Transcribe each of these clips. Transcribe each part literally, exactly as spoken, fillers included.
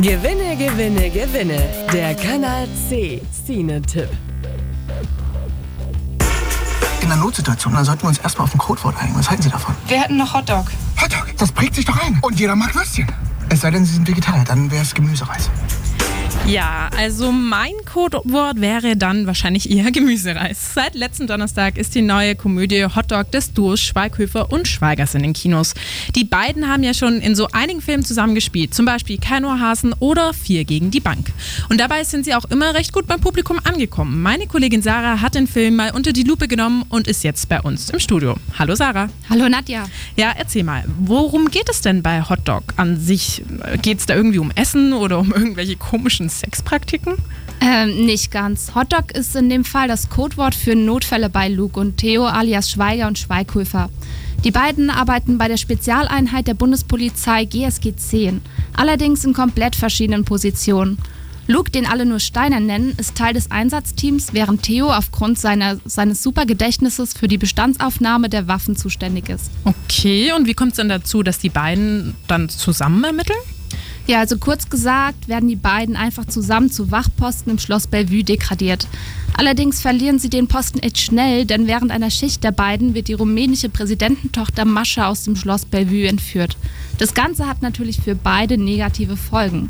Gewinne, gewinne, gewinne. Der Kanal C Cine-Tipp. In einer Notsituation, dann sollten wir uns erstmal auf ein Codewort einigen. Was halten Sie davon? Wir hätten noch Hotdog. Hotdog, das prägt sich doch ein. Und jeder mag Würstchen. Es sei denn, Sie sind Vegetarier, dann wäre es Gemüsereis. Ja, also mein Codewort wäre dann wahrscheinlich eher Gemüsereis. Seit letzten Donnerstag ist die neue Komödie Hotdog des Duos Schweighöfer und Schweigers in den Kinos. Die beiden haben ja schon in so einigen Filmen zusammengespielt, zum Beispiel Kein Ohrhasen oder Vier gegen die Bank. Und dabei sind sie auch immer recht gut beim Publikum angekommen. Meine Kollegin Sarah hat den Film mal unter die Lupe genommen und ist jetzt bei uns im Studio. Hallo Sarah. Hallo Nadja. Ja, erzähl mal, worum geht es denn bei Hotdog an sich? Geht es da irgendwie um Essen oder um irgendwelche komischen Sexpraktiken? Ähm, nicht ganz. Hotdog ist in dem Fall das Codewort für Notfälle bei Luke und Theo alias Schweiger und Schweighöfer. Die beiden arbeiten bei der Spezialeinheit der Bundespolizei G S G zehn, allerdings in komplett verschiedenen Positionen. Luke, den alle nur Steiner nennen, ist Teil des Einsatzteams, während Theo aufgrund seiner, seines Supergedächtnisses für die Bestandsaufnahme der Waffen zuständig ist. Okay, und wie kommt es denn dazu, dass die beiden dann zusammen ermitteln? Ja, also kurz gesagt werden die beiden einfach zusammen zu Wachposten im Schloss Bellevue degradiert. Allerdings verlieren sie den Posten echt schnell, denn während einer Schicht der beiden wird die rumänische Präsidententochter Mascha aus dem Schloss Bellevue entführt. Das Ganze hat natürlich für beide negative Folgen.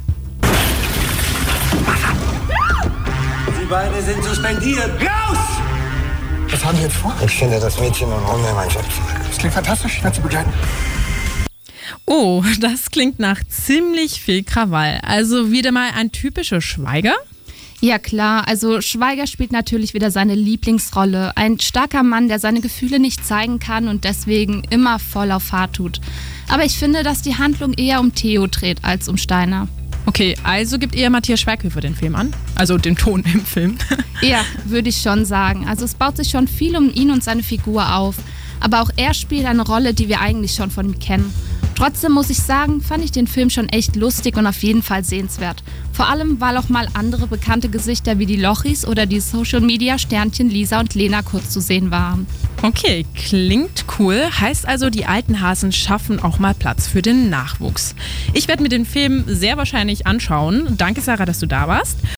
Sie beide sind suspendiert. Raus! Was haben Sie jetzt vor? Ich finde das Mädchen und hol mir mein Schöpf. Das klingt fantastisch, ich werde Sie begleiten. Oh, das klingt nach ziemlich viel Krawall. Also wieder mal ein typischer Schweiger? Ja klar, also Schweiger spielt natürlich wieder seine Lieblingsrolle. Ein starker Mann, der seine Gefühle nicht zeigen kann und deswegen immer voll auf Fahrt tut. Aber ich finde, dass die Handlung eher um Theo dreht als um Steiner. Okay, also gibt eher Matthias Schweighöfer den Film an? Also den Ton im Film? Ja, würde ich schon sagen. Also es baut sich schon viel um ihn und seine Figur auf. Aber auch er spielt eine Rolle, die wir eigentlich schon von ihm kennen. Trotzdem muss ich sagen, fand ich den Film schon echt lustig und auf jeden Fall sehenswert. Vor allem, weil auch mal andere bekannte Gesichter wie die Lochis oder die Social-Media-Sternchen Lisa und Lena kurz zu sehen waren. Okay, klingt cool. Heißt also, die alten Hasen schaffen auch mal Platz für den Nachwuchs. Ich werde mir den Film sehr wahrscheinlich anschauen. Danke, Sarah, dass du da warst.